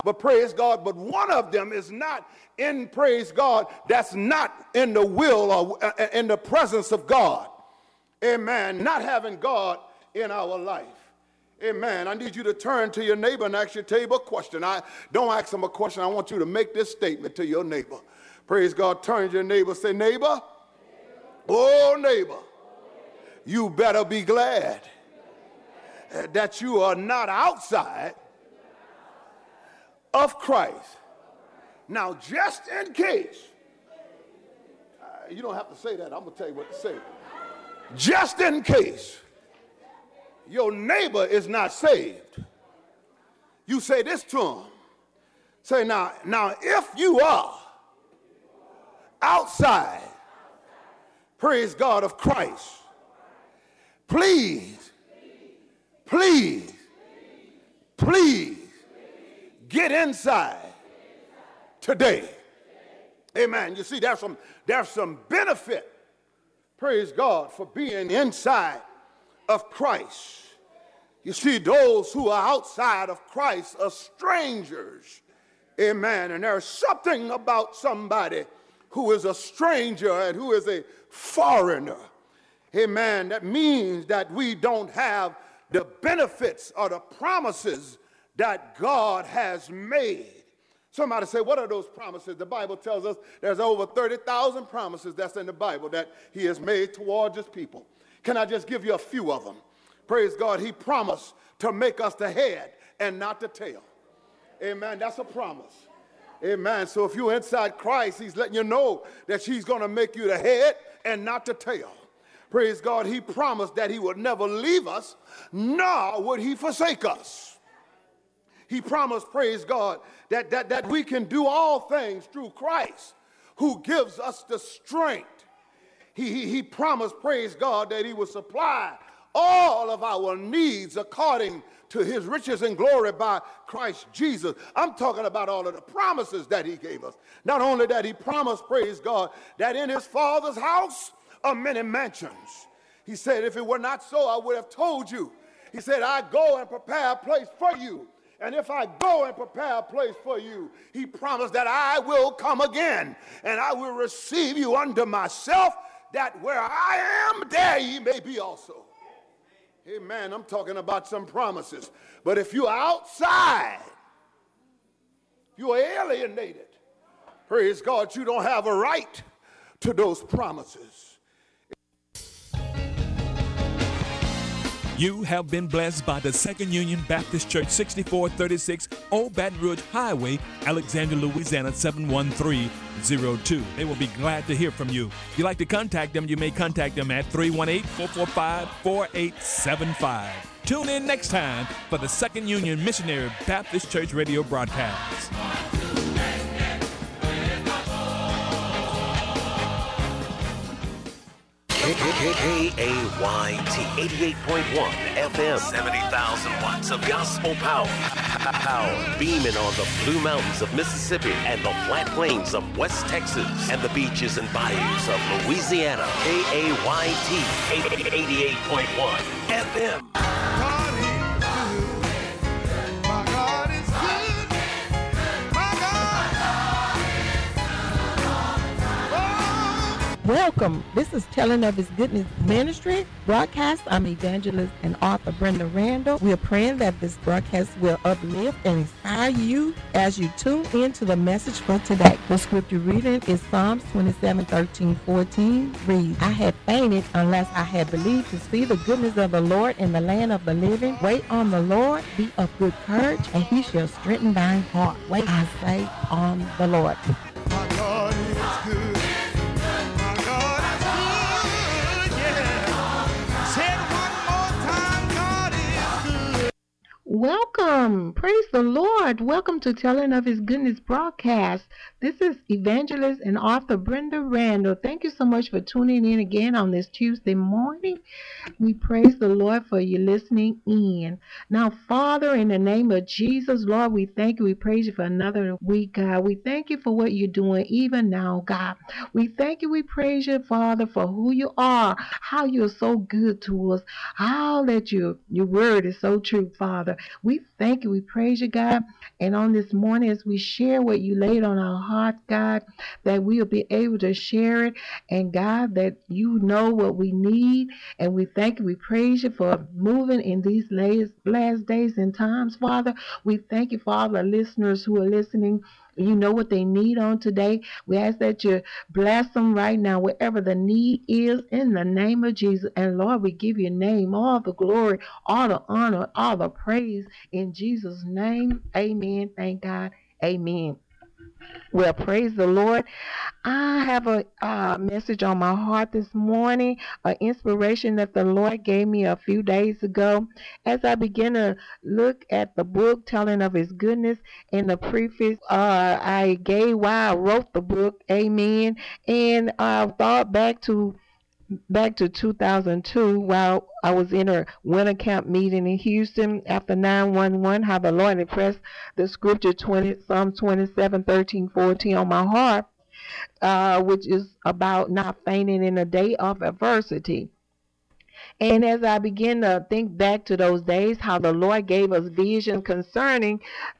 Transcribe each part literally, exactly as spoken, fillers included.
But praise God, but one of them is not in, praise God, that's not in the will or in the presence of God. Amen. Not having God in our life. Amen. I need you to turn to your neighbor and ask your neighbor a question. I don't ask them a question. I want you to make this statement to your neighbor. Praise God. Turn to your neighbor. Say, neighbor, oh neighbor, you better be glad that you are not outside of Christ. Now, just in case, uh, you don't have to say that. I'm going to tell you what to say. Just in case your neighbor is not saved, you say this to him. Say, now, now if you are outside, praise God, of Christ, please, please, please get inside today. Amen. You see, there's some, there's some benefit, praise God, for being inside of Christ. You see, those who are outside of Christ are strangers. Amen. And there's something about somebody who is a stranger and who is a foreigner. Amen. That means that we don't have the benefits or the promises that God has made. Somebody say, what are those promises? The Bible tells us there's over thirty thousand promises that's in the Bible that he has made towards his people. Can I just give you a few of them? Praise God, he promised to make us the head and not the tail. Amen, that's a promise. Amen, so if you're inside Christ, he's letting you know that he's going to make you the head and not the tail. Praise God, he promised that he would never leave us, nor would he forsake us. He promised, praise God, that, that, that we can do all things through Christ who gives us the strength. He, he, he promised, praise God, that he would supply all of our needs according to his riches and glory by Christ Jesus. I'm talking about all of the promises that he gave us. Not only that, he promised, praise God, that in his Father's house are many mansions. He said, if it were not so, I would have told you. He said, I go and prepare a place for you. And if I go and prepare a place for you, he promised that I will come again and I will receive you unto myself, that where I am, there ye may be also. Amen. I'm talking about some promises. But if you're outside, if you're alienated, praise God, you don't have a right to those promises. You have been blessed by the Second Union Baptist Church, sixty-four thirty-six Old Baton Rouge Highway, Alexandria, Louisiana, seven one three zero two. They will be glad to hear from you. If you'd like to contact them, you may contact them at three one eight, four four five, four eight seven five. Tune in next time for the Second Union Missionary Baptist Church radio broadcast. K A Y T eighty-eight point one F M, seventy thousand watts of gospel power. Power beaming on the Blue Mountains of Mississippi and the flat plains of West Texas and the beaches and bayous of Louisiana. K A Y T eighty-eight point one F M. Welcome. This is Telling of His Goodness Ministry broadcast. I'm evangelist and author Brenda Randall. We are praying that this broadcast will uplift and inspire you as you tune in to the message for today. The scripture reading is Psalms twenty-seven, thirteen, fourteen. Reads, I had fainted unless I had believed to see the goodness of the Lord in the land of the living. Wait on the Lord, be of good courage, and he shall strengthen thine heart. Wait, I say, on the Lord. My God is good. Welcome. Praise the Lord. Welcome to Telling of His Goodness broadcast. This is evangelist and author Brenda Randall. Thank you so much for tuning in again on this Tuesday morning. We praise the Lord for you listening in. Now, Father, in the name of Jesus, Lord, we thank you. We praise you for another week, God. We thank you for what you're doing even now, God. We thank you. We praise you, Father, for who you are, how you're so good to us, how that your, your word is so true, Father. We thank you. We praise you, God. And on this morning, as we share what you laid on our heart, God, that we'll be able to share it. And God, that you know what we need. And we thank you. We praise you for moving in these last, last days and times, Father. We thank you for all the listeners who are listening. You know what they need on today. We ask that you bless them right now, wherever the need is, in the name of Jesus. And Lord, we give your name all the glory, all the honor, all the praise in Jesus' name. Amen. Thank God. Amen. Well, praise the Lord. I have a uh, message on my heart this morning, an inspiration that the Lord gave me a few days ago. As I begin to look at the book telling of his goodness, in the preface uh, I gave why I wrote the book, amen, and I thought back to back to two thousand two while I was in a winter camp meeting in Houston after nine one one, how the Lord impressed the scripture twenty, Psalm twenty-seven, thirteen, fourteen on my heart, uh, which is about not fainting in a day of adversity. And as I begin to think back to those days, how the Lord gave us vision concerning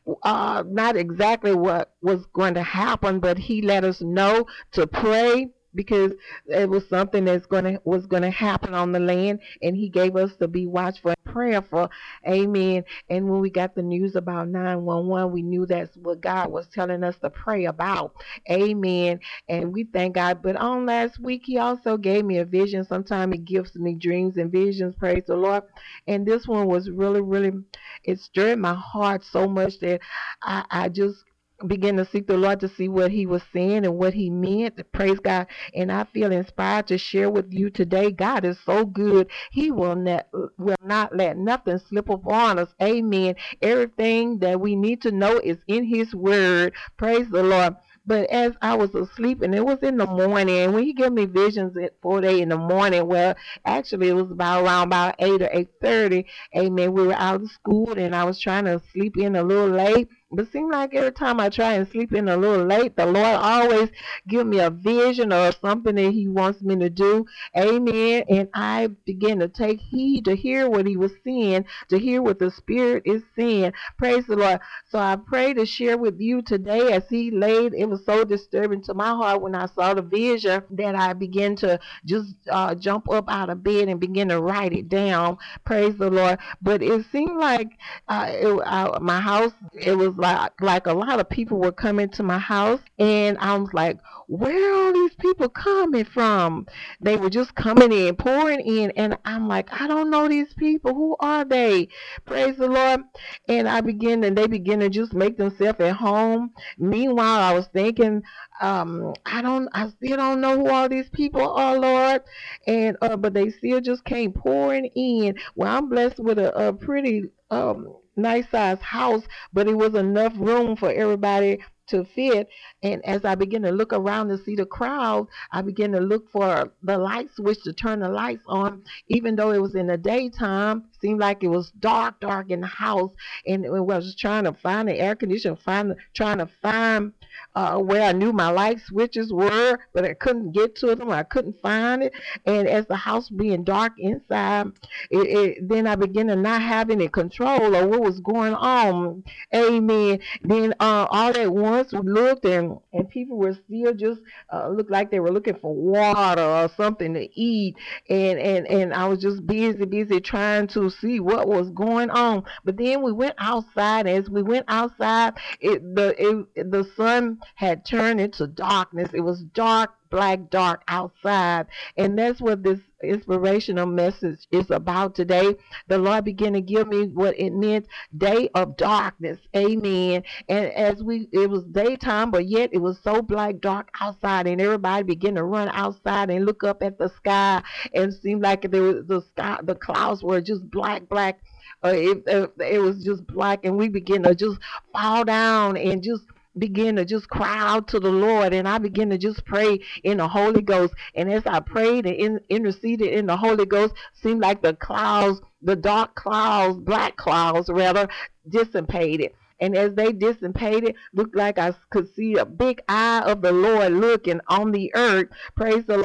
uh, not exactly what was going to happen, but he let us know to pray, because it was something that's going to was going to happen on the land, and he gave us to be watchful and prayerful. Amen. And when we got the news about nine one one, we knew that's what God was telling us to pray about. Amen. And we thank God. But on last week, he also gave me a vision. Sometimes he gives me dreams and visions, praise the Lord. And this one was really, really, it stirred my heart so much that I, I just begin to seek the Lord to see what he was saying and what he meant. Praise God. And I feel inspired to share with you today. God is so good. He will not, will not let nothing slip upon us. Amen. Everything that we need to know is in his word. Praise the Lord. But as I was asleep, and it was in the morning, and when he gave me visions at four day in the morning, well, actually it was about around about eight or eight thirty. Amen. We were out of school, and I was trying to sleep in a little late. But it seemed like every time I try and sleep in a little late, the Lord always give me a vision or something that he wants me to do. Amen. And I began to take heed to hear what he was saying, to hear what the Spirit is saying. Praise the Lord. So I pray to share with you today as he laid. It was so disturbing to my heart when I saw the vision that I began to just uh, jump up out of bed and begin to write it down. Praise the Lord. But it seemed like uh, it, uh, my house, it was like, like a lot of people were coming to my house, and I was like, where are all these people coming from? They were just coming in, pouring in, and I'm like, I don't know these people. Who are they? Praise the Lord. And I begin, and they begin to just make themselves at home. Meanwhile, I was thinking, um, I don't, I still don't know who all these people are, Lord. And uh, but they still just came pouring in. Well, I'm blessed with a, a pretty um nice sized house, but it was enough room for everybody to fit. And as I began to look around to see the crowd, I began to look for the light switch to turn the lights on, even though it was in the daytime. Seemed like it was dark, dark in the house, and I was trying to find the air conditioner, find, trying to find uh, where I knew my light switches were, but I couldn't get to them. I couldn't find it. And as the house being dark inside, it, it, then I began to not have any control of what was going on. Amen. Then uh, all at once we looked, and, and people were still just uh, looked like they were looking for water or something to eat. And, and, and I was just busy, busy trying to see what was going on. But then we went outside. As we went outside, it, the, it, the sun had turned into darkness. It was dark, black dark outside. And that's what this inspirational message is about today. The Lord began to give me what it meant, day of darkness. Amen. And as we, it was daytime, but yet it was so black dark outside, and everybody began to run outside and look up at the sky, and it seemed like there was the sky, the clouds were just black, black. Uh, it, uh, it was just black, and we began to just fall down and just begin to just cry out to the Lord. And I began to just pray in the Holy Ghost. And as I prayed and in, interceded in the Holy Ghost, seemed like the clouds, the dark clouds, black clouds rather, dissipated. And as they dissipated, looked like I could see a big eye of the Lord looking on the earth. Praise the Lord.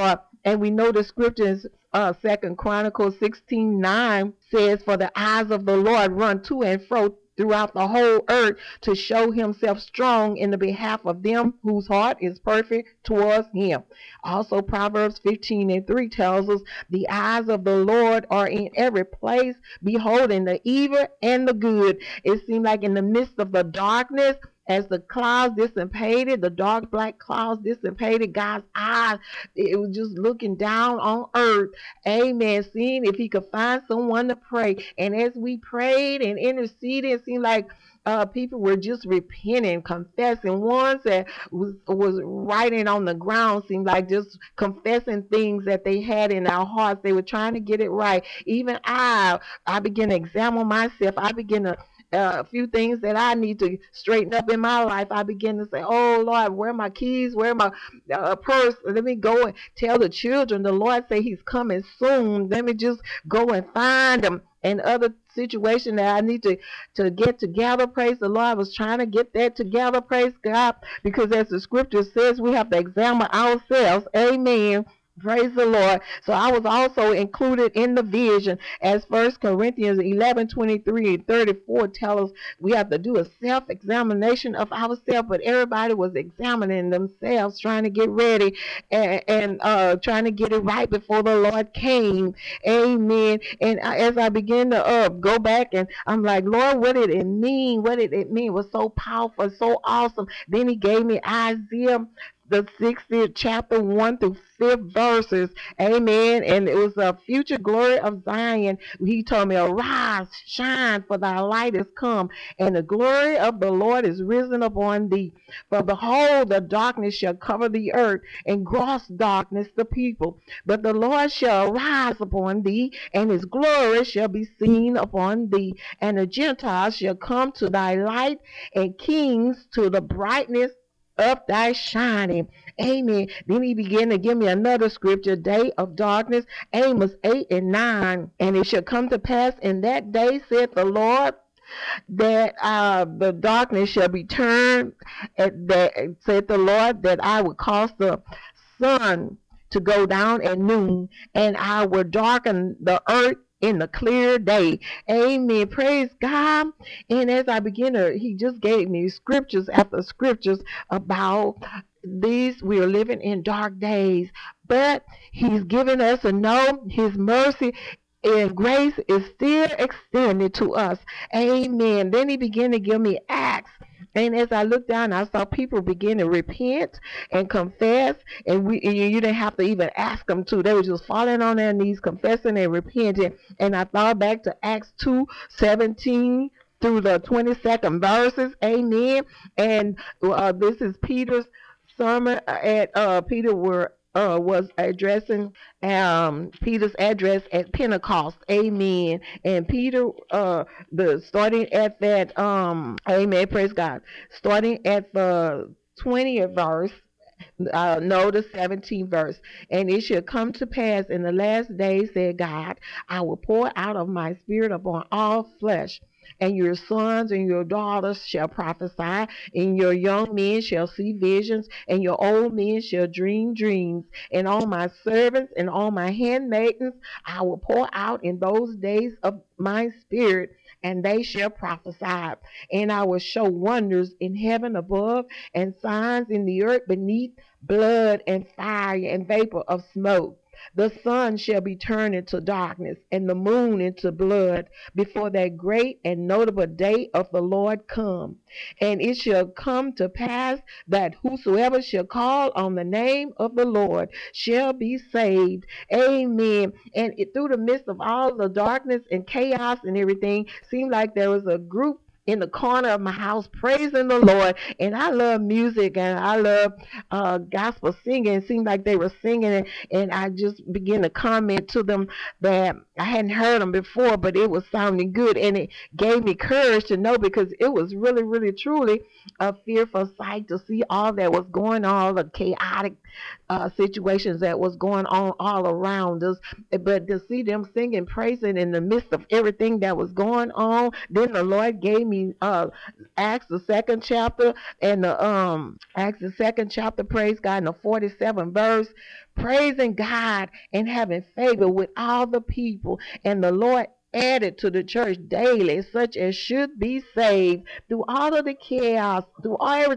And we know the scriptures, uh, Second Chronicles sixteen nine says, "For the eyes of the Lord run to and fro throughout the whole earth to show himself strong in the behalf of them whose heart is perfect towards him." Also, Proverbs fifteen and three tells us, "The eyes of the Lord are in every place, beholding the evil and the good." It seemed like in the midst of the darkness, as the clouds dissipated, the dark black clouds dissipated, God's eyes, it was just looking down on earth. Amen. Seeing if he could find someone to pray. And as we prayed and interceded, it seemed like uh, people were just repenting, confessing. Ones that was, was writing on the ground seemed like just confessing things that they had in our hearts. They were trying to get it right. Even I, I began to examine myself. I began to Uh, a few things that I need to straighten up in my life. I begin to say, "Oh Lord, where are my keys? Where are my uh, purse? Let me go and tell the children. The Lord say He's coming soon. Let me just go and find them." And other situation that I need to to get together. Praise the Lord. I was trying to get that together. Praise God, because as the scripture says, we have to examine ourselves. Amen. Praise the Lord. So I was also included in the vision, as First Corinthians eleven twenty-three and thirty-four tell us we have to do a self-examination of ourselves. But everybody was examining themselves, trying to get ready and, and uh, trying to get it right before the Lord came. Amen. And I, as I began to uh, go back, and I'm like, "Lord, what did it mean? What did it mean?" It was so powerful, so awesome. Then He gave me Isaiah, the sixtieth chapter, one through fifth verses. Amen. And it was a future glory of Zion. He told me, "Arise, shine, for thy light is come, and the glory of the Lord is risen upon thee. For behold, the darkness shall cover the earth, and gross darkness the people. But the Lord shall arise upon thee, and his glory shall be seen upon thee. And the Gentiles shall come to thy light, and kings to the brightness of thy shining." Amen. Then he began to give me another scripture, day of darkness, Amos eight and nine. "And it shall come to pass in that day, saith the Lord, that uh, the darkness shall be turned, at that, saith the Lord, that I will cause the sun to go down at noon, and I will darken the earth in the clear day." Amen. Praise God. And as I begin to, he just gave me scriptures after scriptures about these. We are living in dark days, but he's given us to know his mercy and grace is still extended to us. Amen. Then he began to give me Acts. And as I looked down, I saw people begin to repent and confess, and we and you didn't have to even ask them to. They were just falling on their knees, confessing and repenting. And I thought back to Acts two seventeen through the twenty-second verses. Amen. And uh, this is Peter's sermon at uh, Peter were uh, was addressing um, Peter's address at Pentecost. Amen. And Peter, uh, the starting at that, um, amen, praise God, starting at the twentieth verse, uh, no, the seventeenth verse. "And it shall come to pass in the last days, said God, I will pour out of my spirit upon all flesh. And your sons and your daughters shall prophesy, and your young men shall see visions, and your old men shall dream dreams. And on my servants and on my handmaidens I will pour out in those days of my spirit, and they shall prophesy. And I will show wonders in heaven above, and signs in the earth beneath, blood and fire and vapor of smoke. The sun shall be turned into darkness, and the moon into blood, before that great and notable day of the Lord come. And it shall come to pass that whosoever shall call on the name of the Lord shall be saved." Amen. And it, through the midst of all the darkness and chaos and everything, seemed like there was a group in the corner of my house praising the Lord. And I love music, and I love uh, gospel singing. It seemed like they were singing, and, and I just began to comment to them that I hadn't heard them before, but it was sounding good, and it gave me courage to know, because it was really, really, truly a fearful sight to see all that was going on, all the chaotic uh, situations that was going on all around us. But to see them singing, praising in the midst of everything that was going on, then the Lord gave me mean, uh, Acts the second chapter and the um Acts the second chapter, praise God, in the forty-seventh verse, praising God and having favor with all the people, and the Lord added to the church daily such as should be saved through all of the chaos, through all